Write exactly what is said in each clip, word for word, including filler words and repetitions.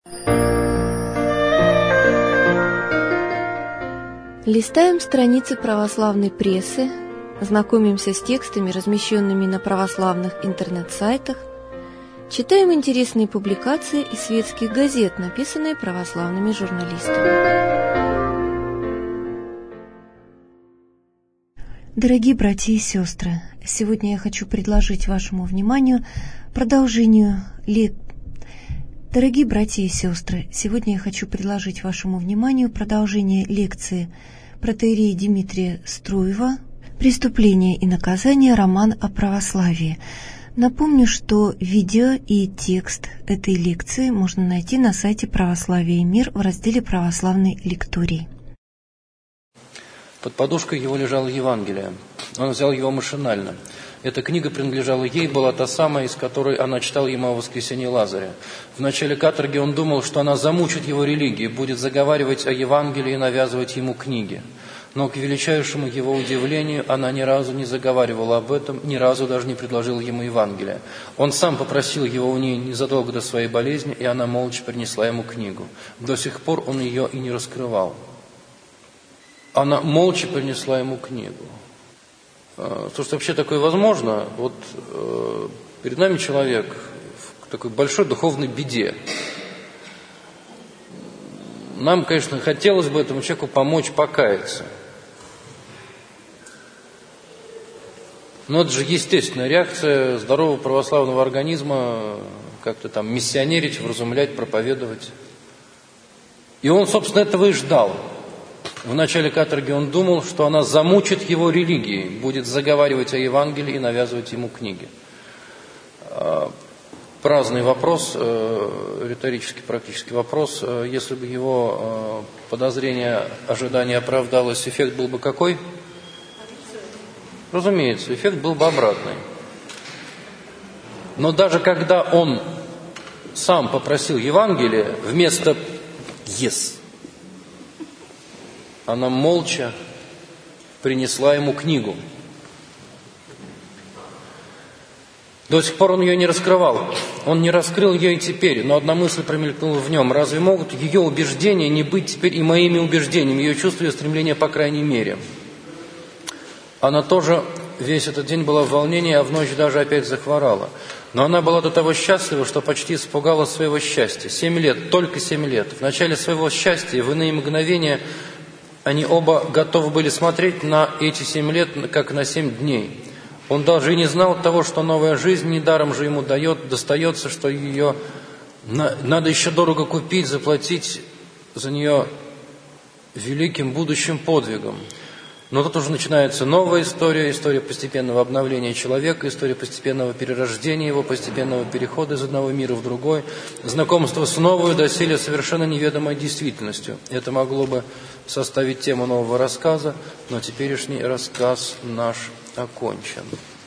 Листаем страницы православной прессы, знакомимся с текстами, размещенными на православных интернет-сайтах, читаем интересные публикации из светских газет, написанные православными журналистами. Дорогие братья и сестры, сегодня я хочу предложить вашему вниманию продолжение лек... Дорогие братья и сестры, сегодня я хочу предложить вашему вниманию продолжение лекции протоиерея Дмитрия Струева «Преступление и наказание. Роман о православии». Напомню, что видео и текст этой лекции можно найти на сайте «Православие и мир» в разделе «Православной лекторий». Под подушкой его лежало Евангелие. Он взял его машинально. Эта книга принадлежала ей, была та самая, из которой она читала ему о воскресении Лазаря. В начале каторги он думал, что она замучит его религии, будет заговаривать о Евангелии и навязывать ему книги. Но, к величайшему его удивлению, она ни разу не заговаривала об этом, ни разу даже не предложила ему Евангелия. Он сам попросил его у нее незадолго до своей болезни, и она молча принесла ему книгу. До сих пор он ее и не раскрывал. Она молча принесла ему книгу. То, что вообще такое возможно, вот э, перед нами человек в такой большой духовной беде. Нам, конечно, хотелось бы этому человеку помочь покаяться. Но это же естественная реакция здорового православного организма, как-то там миссионерить, вразумлять, проповедовать. И он, собственно, этого и ждал. В начале каторги он думал, что она замучит его религией, будет заговаривать о Евангелии и навязывать ему книги. Праздный вопрос, риторический практический вопрос. Если бы его подозрение, ожидание оправдалось, эффект был бы какой? Разумеется, эффект был бы обратный. Но даже когда он сам попросил Евангелие, вместо «yes», она молча принесла ему книгу. До сих пор он ее не раскрывал. Он не раскрыл ее и теперь, но одна мысль промелькнула в нем. Разве могут ее убеждения не быть теперь и моими убеждениями, ее чувства и стремления, по крайней мере? Она тоже весь этот день была в волнении, а в ночь даже опять захворала. Но она была до того счастлива, что почти испугалась своего счастья. Семь лет, только семь лет. В начале своего счастья, в иные мгновения, они оба готовы были смотреть на эти семь лет, как на семь дней. Он даже и не знал того, что новая жизнь недаром же ему дает, достается, что ее на, надо еще дорого купить, заплатить за нее великим будущим подвигом. Но тут уже начинается новая история, история постепенного обновления человека, история постепенного перерождения его, постепенного перехода из одного мира в другой, знакомство с новой, доселе совершенно неведомой действительностью. Это могло бы составить тему нового рассказа, но теперешний рассказ наш окончен.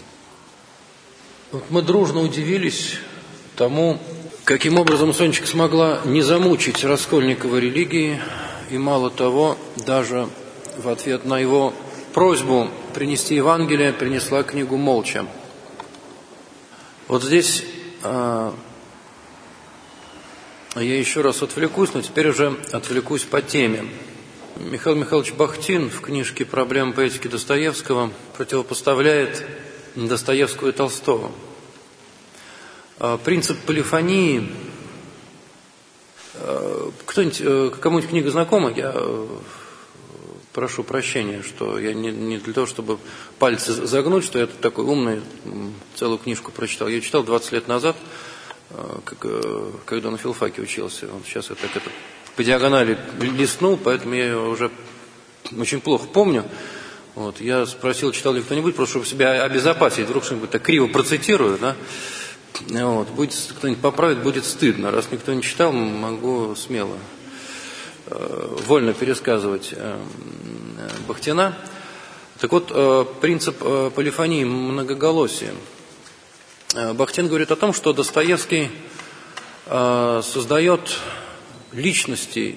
Вот мы дружно удивились тому, каким образом Сонечка смогла не замучить Раскольникова религии, и мало того, даже в ответ на его просьбу принести Евангелие, принесла книгу молча. Вот здесь а, я еще раз отвлекусь, но теперь уже отвлекусь по теме. Михаил Михайлович Бахтин в книжке «Проблемы поэтики Достоевского» противопоставляет Достоевского и Толстого. А, принцип полифонии. А, кто-нибудь, кому-нибудь книга знакома? Я прошу прощения, что я не, не для того, чтобы пальцы загнуть, что я тут такой умный, целую книжку прочитал. Я читал двадцать лет назад, как, когда на филфаке учился. Вот сейчас я так это по диагонали листнул, поэтому я ее уже очень плохо помню. Вот, я спросил, читал ли кто-нибудь, просто чтобы себя обезопасить, вдруг что-нибудь так криво процитирую, да? Вот, будет, кто-нибудь поправит, будет стыдно. Раз никто не читал, могу смело вольно пересказывать Бахтина. Так вот, принцип полифонии, многоголосия. Бахтин говорит о том, что Достоевский создает личности,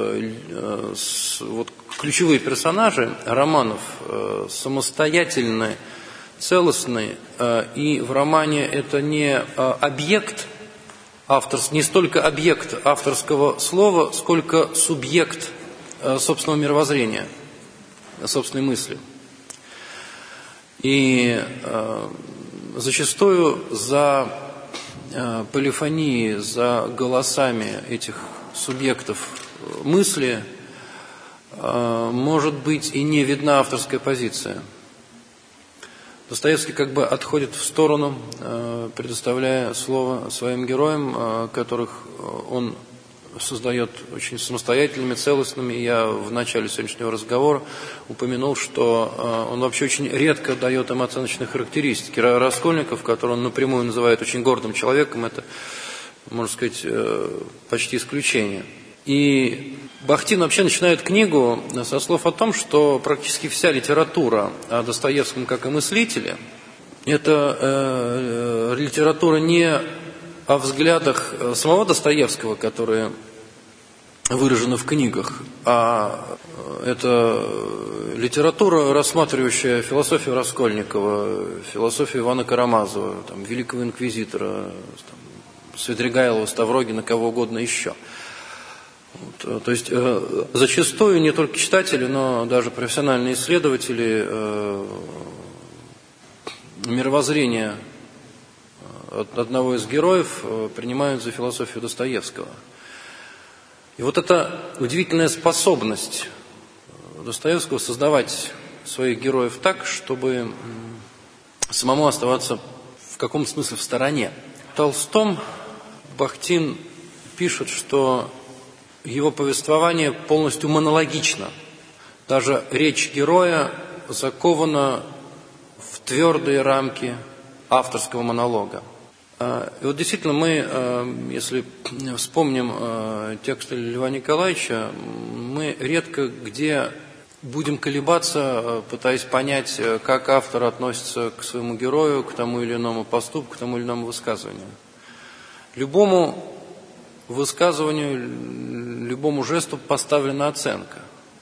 вот, ключевые персонажи романов самостоятельные, целостные, и в романе это не объект, автор, не столько объект авторского слова, сколько субъект собственного мировоззрения, собственной мысли. И э, зачастую за э, полифонией, за голосами этих субъектов мысли э, может быть и не видна авторская позиция. Достоевский как бы отходит в сторону, э, предоставляя слово своим героям, э, которых он создает очень самостоятельными, целостными. Я в начале сегодняшнего разговора упомянул, что он вообще очень редко дает им оценочные характеристики. Раскольников, которого он напрямую называет очень гордым человеком, это, можно сказать, почти исключение. И Бахтин вообще начинает книгу со слов о том, что практически вся литература о Достоевском как о мыслителе – это э, литература не о взглядах самого Достоевского, которые выражены в книгах, а это литература, рассматривающая философию Раскольникова, философию Ивана Карамазова, там, великого инквизитора, там, Свидригайлова, Ставрогина, кого угодно еще. Вот, то есть э, зачастую не только читатели, но даже профессиональные исследователи э, мировоззрения одного из героев принимают за философию Достоевского. И вот эта удивительная способность Достоевского создавать своих героев так, чтобы самому оставаться в каком-то смысле в стороне. В Толстом Бахтин пишет, что его повествование полностью монологично. Даже речь героя закована в твердые рамки авторского монолога. И вот действительно мы, если вспомним текст Льва Николаевича, мы редко где будем колебаться, пытаясь понять, как автор относится к своему герою, к тому или иному поступку, к тому или иному высказыванию. Любому высказыванию, любому жесту поставлена оценка.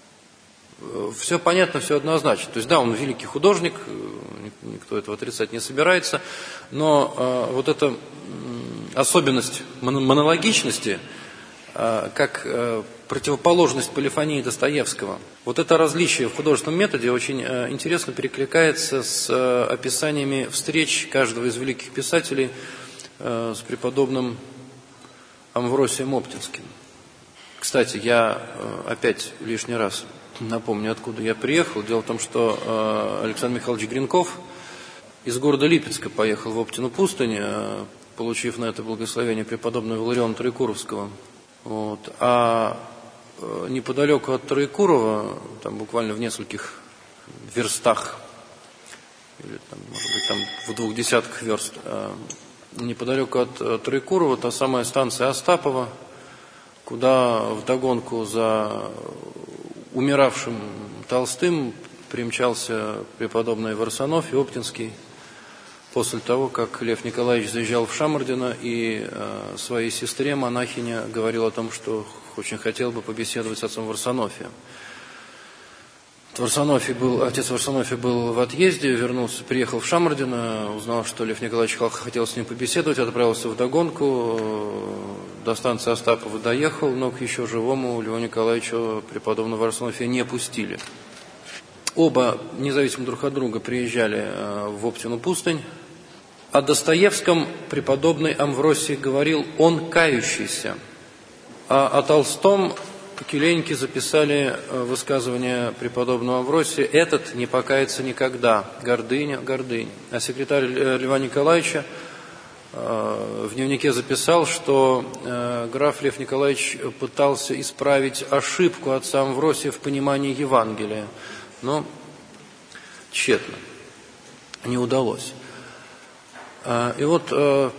Все понятно, все однозначно. То есть, да, он великий художник, никто этого отрицать не собирается, но э, вот эта особенность монологичности, э, как э, противоположность полифонии Достоевского, вот это различие в художественном методе очень э, интересно перекликается с э, описаниями встреч каждого из великих писателей э, с преподобным Амвросием Оптинским. Кстати, я э, опять лишний раз напомню, откуда я приехал. Дело в том, что э, Александр Михайлович Гринков из города Липецка поехал в Оптину пустынь, э, получив на это благословение преподобного Валериона Троекуровского. Вот. А э, неподалеку от Троекурова, там буквально в нескольких верстах, или там, может быть, там в двух десятках верст, э, неподалеку от э, Троекурова та самая станция Остапова, куда вдогонку за умиравшим Толстым примчался преподобный Варсонофий Оптинский после того, как Лев Николаевич заезжал в Шамардино и э, своей сестре, монахине, говорил о том, что очень хотел бы побеседовать с отцом Варсонофием. Варсонофий был, отец Варсонофий был в отъезде, вернулся, приехал в Шамардино, узнал, что Лев Николаевич хотел с ним побеседовать, отправился вдогонку, до станции Остапова доехал, но к еще живому Льву Николаевичу преподобного Варсонофия не пустили. Оба, независимо друг от друга, приезжали в Оптину пустынь. О Достоевском преподобный Амвросий говорил: он кающийся. А о Толстом келейники записали высказывание преподобного Амвросия: этот не покается никогда, гордыня, гордыня. А секретарь Льва Николаевича в дневнике записал, что граф Лев Николаевич пытался исправить ошибку отца Амвросия в понимании Евангелия, но тщетно, не удалось. И вот,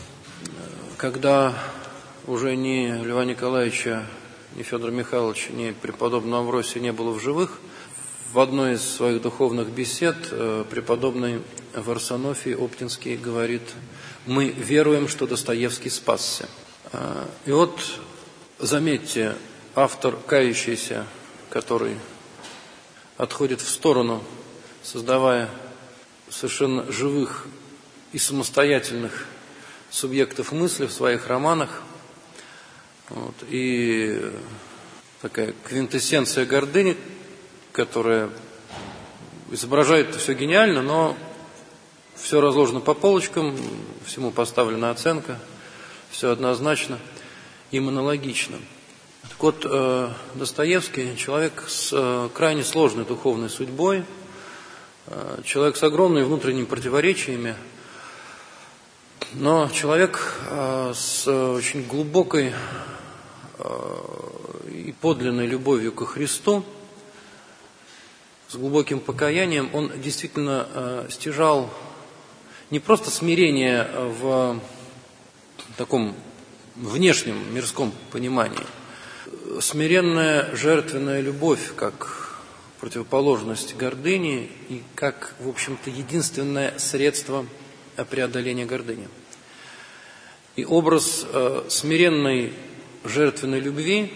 когда уже ни Льва Николаевича, ни Федора Михайловича, ни преподобного Амвросия не было в живых, в одной из своих духовных бесед преподобный Варсонофий Оптинский говорит: мы веруем, что Достоевский спасся. И вот, заметьте, автор кающийся, который отходит в сторону, создавая совершенно живых и самостоятельных субъектов мысли в своих романах. Вот. И такая квинтэссенция гордыни, которая изображает все гениально, но все разложено по полочкам, всему поставлена оценка, все однозначно и монологично. Так вот, Достоевский – человек с крайне сложной духовной судьбой, человек с огромными внутренними противоречиями, но человек с очень глубокой и подлинной любовью ко Христу, с глубоким покаянием. Он действительно стяжал не просто смирение в таком внешнем мирском понимании, смиренная жертвенная любовь как противоположность гордыни и как, в общем-то, единственное средство преодоления гордыни. И образ э, смиренной жертвенной любви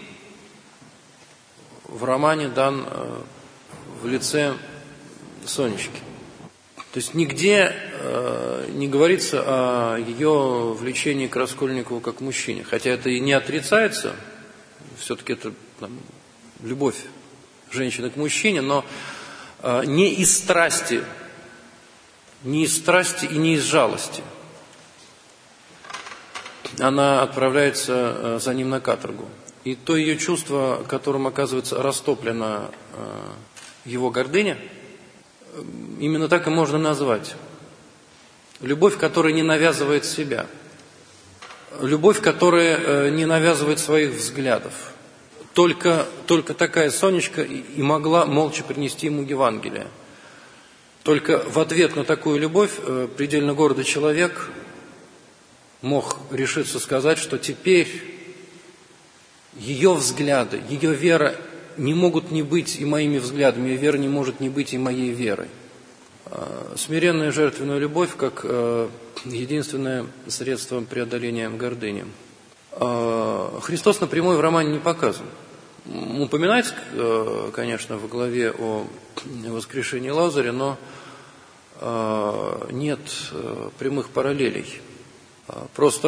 в романе дан э, в лице Сонечки. То есть нигде э, не говорится о ее влечении к Раскольникову как к мужчине. Хотя это и не отрицается, все-таки это там, любовь женщины к мужчине, но э, не из страсти, не из страсти и не из жалости. Она отправляется за ним на каторгу. И то ее чувство, которым оказывается растоплена его гордыня, именно так и можно назвать. Любовь, которая не навязывает себя. Любовь, которая не навязывает своих взглядов. Только, только такая Сонечка и могла молча принести ему Евангелие. Только в ответ на такую любовь предельно гордый человек мог решиться сказать, что теперь ее взгляды, ее вера не могут не быть и моими взглядами, ее вера не может не быть и моей верой. Смиренная жертвенная любовь как единственное средство преодоления гордыни. Христос напрямую в романе не показан. Упоминается, конечно, в главе о воскрешении Лазаря, но нет прямых параллелей. Просто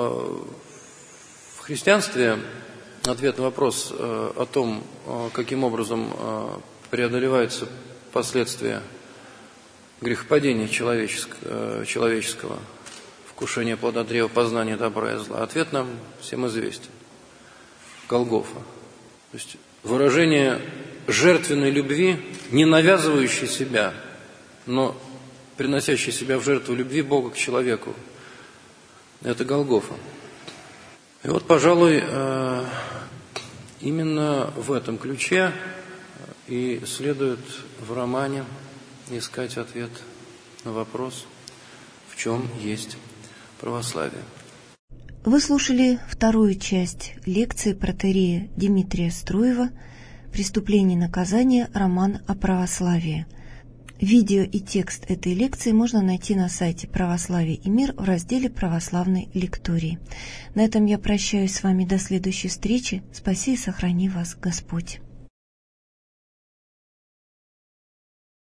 в христианстве ответ на вопрос о том, каким образом преодолеваются последствия грехопадения человеческого, человеческого вкушения плода древа познания добра и зла, ответ нам всем известен. Голгофа. То есть выражение жертвенной любви, не навязывающей себя, но приносящей себя в жертву любви Бога к человеку. Это Голгофа. И вот, пожалуй, именно в этом ключе и следует в романе искать ответ на вопрос, в чем есть православие. Вы слушали вторую часть лекции протоиерея Дмитрия Струева «Преступление и наказание. Роман о православии». Видео и текст этой лекции можно найти на сайте «Православие и мир» в разделе «Православной лектории». На этом я прощаюсь с вами до следующей встречи. Спаси и сохрани вас Господь.